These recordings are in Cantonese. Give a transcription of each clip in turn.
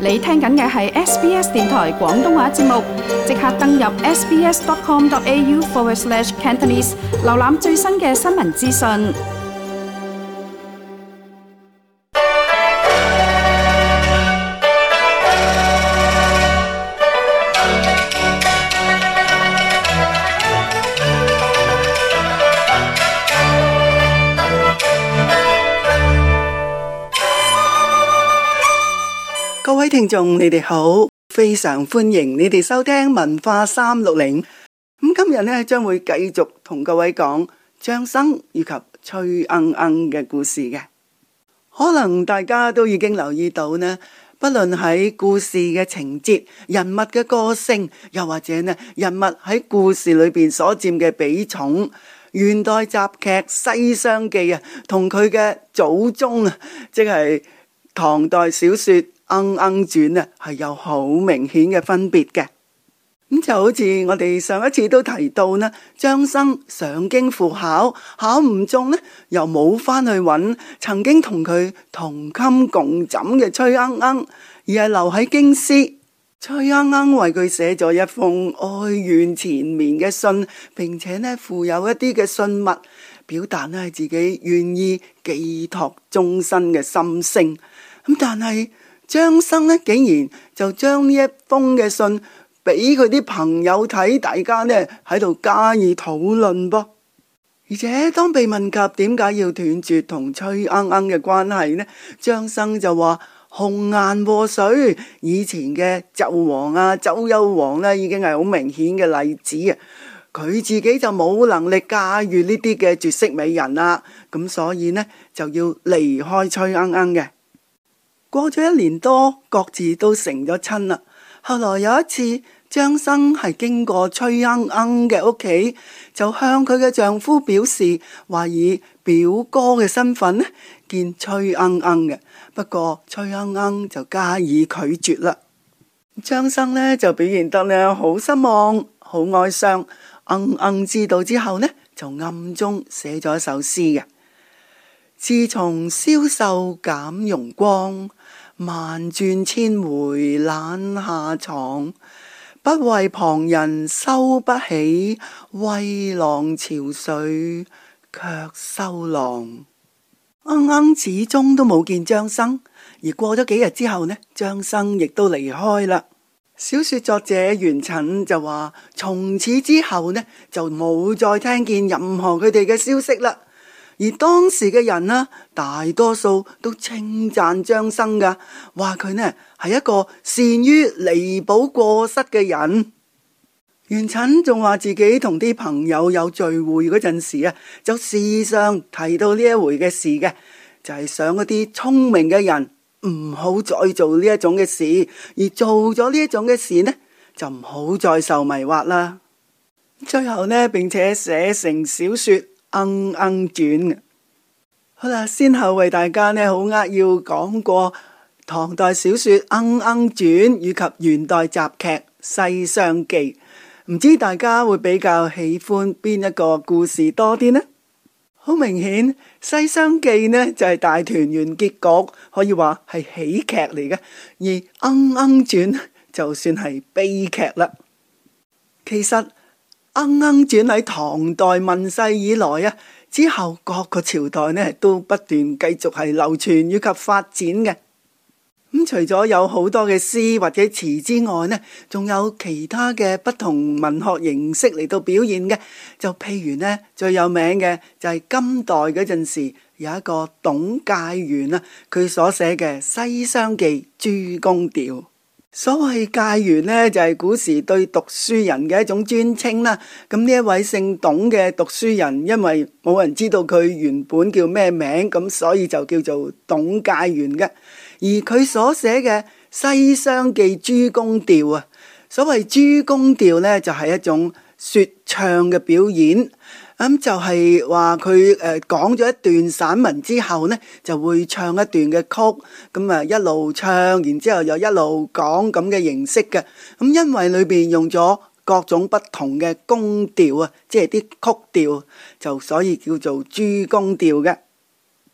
你聽緊嘅係 SBS 電台廣東話節目，即刻登入 sbs.com.au/Cantonese， 瀏覽最新嘅新聞資訊。 各位聽眾，你哋好，非常歡迎你哋收聽文化360。今日呢，將會繼續同各位講張生以及崔鶯鶯嘅故事嘅。可能大家都已經留意到呢，不論喺故事嘅情節、人物嘅個性，又或者呢人物喺故事裏邊所佔嘅比重，元代雜劇《西廂記》啊，同佢嘅祖宗啊，即係唐代小說鶯鶯傳啊，係有好明顯嘅分別嘅。咁就好似我哋上一次都提到呢，張生上京赴考，考唔中呢，又冇翻去揾曾經同佢同衾共枕嘅崔鶯鶯，而係留喺京師。崔鶯鶯為佢寫咗一封哀怨纏綿嘅信，並且呢附有一啲嘅信物，表達呢自己願意寄託終身嘅心聲。咁但係張生呢竟然就將呢一封嘅信俾佢啲朋友睇，大家呢喺度加以討論噃。而且當被問及點解要斷絕同崔鶯鶯嘅關係呢，張生就話紅顏禍水，以前嘅紂王啊、周幽王呢已經係好明顯嘅例子啊。佢自己就冇能力駕馭呢啲嘅絕色美人啦，咁所以呢就要離開崔鶯鶯嘅。過咗1年多，各自都成咗親啦。後來有一次，張生係經過崔鶯鶯嘅屋企，就向佢嘅丈夫表示話以表哥嘅身份呢見崔鶯鶯嘅。不過崔鶯鶯就加以拒絕啦。張生呢就表現得呢好失望、好哀傷。鶯鶯知道之後呢，就暗中寫咗一首詩嘅。自從消瘦減容光，萬轉千回懶下床。不為旁人收不起，為郎憔悴卻收郎。鶯鶯始終都冇見張生，而過咗幾日之後呢，張生亦都離開啦。小說作者元稹就話，從此之後呢，就冇再聽見任何佢哋嘅消息啦。而當時嘅人呢，大多數都稱讚張生噶，話佢呢係一個善於彌補過失嘅人。元稹仲話自己同啲朋友有聚會嗰陣時啊，就時常提到呢一回嘅事嘅，就係想嗰啲聰明嘅人唔好再做呢一種嘅事，而做咗呢一種嘅事呢，就唔好再受迷惑啦。最後呢，並且寫成小說鶯鶯傳。好啦，先後為大家呢好扼要講過唐代小說鶯鶯傳以及元代雜劇西廂記，唔知大家會比較喜歡邊一個故事多啲呢？好明顯，西廂記呢就係大團圓結局，可以話係喜劇嚟嘅，而鶯鶯傳就算係悲劇啦。其實鶯鶯傳喺唐代問世以來啊，之後各個朝代呢都不斷繼續係流傳以及發展嘅。除咗有好多嘅詩或者詞之外呢，仲有其他嘅不同文學形式嚟到表現嘅。就譬如呢，最有名嘅就係金代嗰陣時有一個董介元啊，佢所寫嘅《西廂記諸公調》。所謂介元呢，就係古時對讀書人嘅一種尊稱啦。咁呢一位姓董嘅讀書人，因為冇人知道佢原本叫咩名，咁所以就叫做董介元嘅。而佢所寫嘅《西廂記諸公調》啊，所謂諸公調呢，就係一種說唱嘅表演。咁就係話佢講咗一段散文之後呢，就會唱一段嘅曲，咁啊一路唱，然之後又一路講咁嘅形式嘅。咁因為裏邊用咗各種不同嘅公調啊，即係啲曲調，就所以叫做諸公調嘅。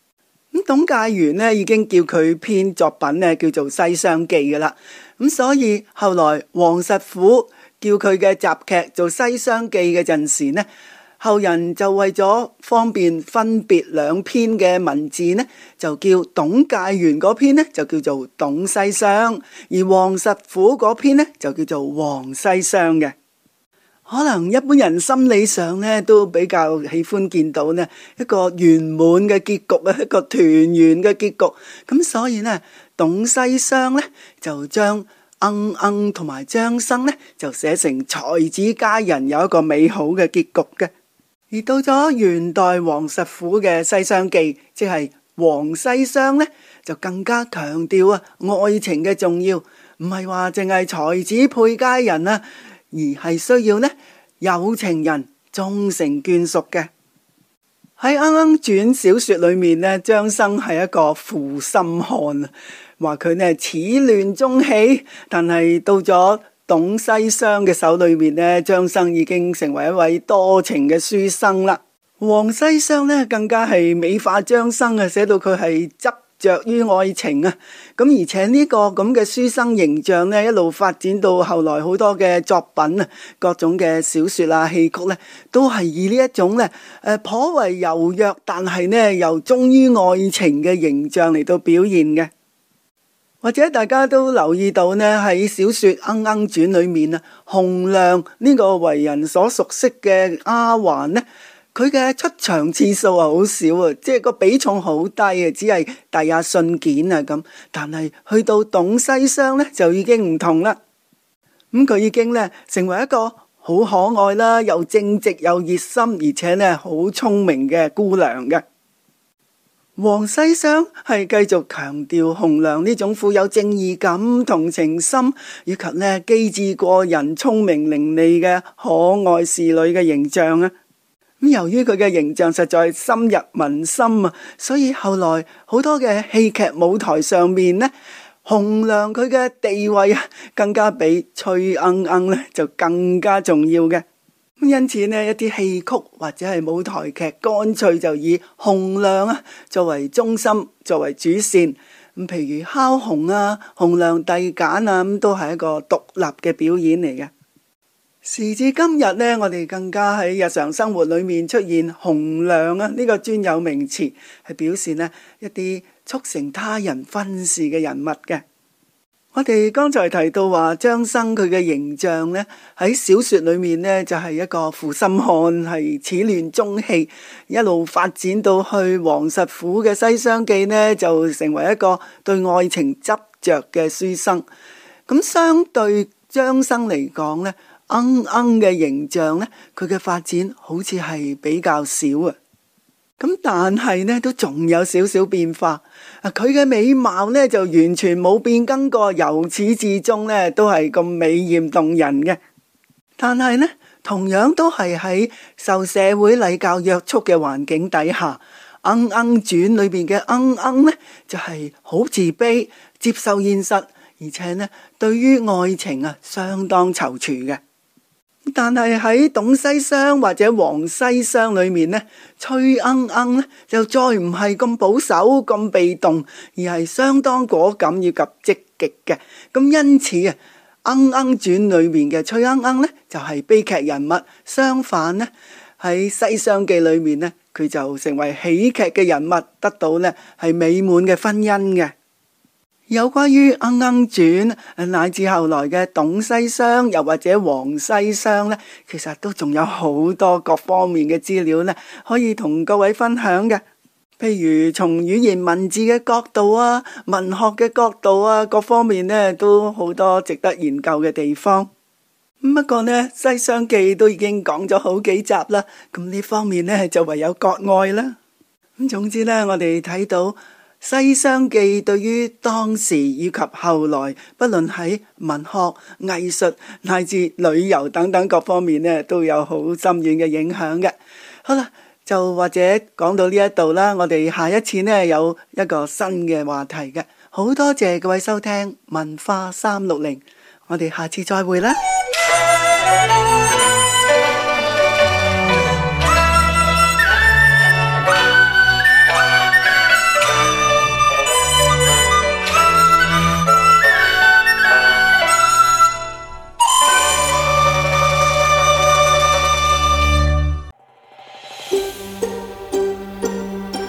咁董介元呢已經叫佢編作品呢叫做《西廂記》噶啦。咁所以後來王實虎叫佢嘅雜劇做《西廂記》嘅陣時呢，後人就為咗方便分別兩篇嘅文字呢，就叫董介元嗰篇呢就叫做《董西廂》，而王實虎嗰篇呢就叫做《王西廂》嘅。可能一般人心理上呢都比較喜歡見到呢一個圓滿嘅結局啊，一個團圓嘅結局。咁所以呢，董西廂呢就將鶯同埋張生呢就寫成才子佳人，有一個美好嘅結局嘅。而到咗元代王實虎嘅《西廂記》，即係《王西廂》呢，就更加強調愛情嘅重要，唔係話淨係才子配佳人啊，而係需要呢有情人終成眷屬嘅。喺《鶯傳》小說裏面呢，張生係一個負心漢，話佢呢始亂終棄，但係到咗董西廂嘅手裏面呢，張生已經成為一位多情嘅書生啦。王西廂呢更加係美化張生啊，寫到佢係執着於愛情啊。咁而且呢個咁嘅書生形象呢，一路發展到後來好多嘅作品啊，各種嘅小說啊、戲曲呢，都係以呢一種呢頗為柔弱，但係呢又忠於愛情嘅形象嚟到表現嘅。或者大家都留意到呢，喺小說《鶯傳》裏面啊，紅娘呢個為人所熟悉嘅丫鬟呢，佢嘅出場次數好少啊，即係個比重好低啊，只係遞下信件啊咁。但係去到董西廂呢，就已經唔同啦。佢已經呢成為一個好可愛啦，又正直又熱心，而且呢好聰明嘅姑娘嘅。王西廂係繼續強調紅娘呢種富有正義感、同情心以及呢機智過人、聰明伶俐嘅可愛侍女嘅形象啊。由於佢嘅形象實在深入民心啊，所以後來好多嘅戲劇舞台上面呢，紅娘佢嘅地位啊，更加比崔鶯鶯呢就更加重要嘅。因此呢，一啲戲曲或者係舞台劇，乾脆就以紅娘啊作為中心，作為主線。譬如敲紅啊、紅娘遞簡啊，咁都係一個獨立嘅表演嚟嘅。時至今日呢，我哋更加喺日常生活裏面出現紅娘啊呢個專有名詞，係表示呢一啲促成他人婚事嘅人物嘅。我哋剛才提到話張生佢嘅形象呢，喺小說裏面呢，就係一個負心漢，係始亂終棄，一路發展到去王實虎嘅《西廂記》呢，就成為一個對愛情執着嘅書生。咁相對張生嚟講呢，鶯鶯嘅形象呢，佢嘅發展好似係比較少啊。咁但係呢都仲有少少變化，佢嘅美貌呢就完全冇變更過，由始至終呢都係咁美艷動人嘅。但係呢同樣都係喺受社會禮教約束嘅環境底下，《鶯傳》裏邊嘅鶯鶯呢就係好自卑，接受現實，而且呢對於愛情相當躊躇嘅。但係喺董西廂或者王西廂裏面呢，崔鶯鶯呢就再唔係咁保守、咁被動，而係相當果敢以及積極嘅。咁因此《鶯傳》裏面嘅崔鶯鶯呢就係悲劇人物，相反呢喺《西廂記》裏面呢，佢就成為喜劇嘅人物，得到呢係美滿嘅婚姻嘅。有關於《鶯傳》乃至後來嘅董西廂又或者王西廂呢，其實都仲有好多各方面嘅資料呢，可以同各位分享嘅。譬如從語言文字嘅角度啊、文學嘅角度啊，各方面呢都好多值得研究嘅地方。不過呢，《西廂記》都已經講咗好幾集啦，咁呢方面呢就唯有割愛啦。總之呢，我哋睇到《西廂記》對於當時以及後來，不論喺文學、藝術乃至旅遊等等各方面呢，都有好深遠嘅影響嘅。好啦，就或者講到呢一度啦，我哋下一次呢有一個新嘅話題嘅。好多謝各位收聽文化360，我哋下次再會啦。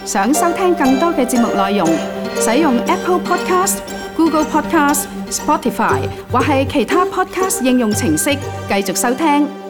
想收聽更多嘅節目內容，使用 Apple Podcast、Google Podcast、Spotify 或係其他 Podcast 應用程式繼續收聽。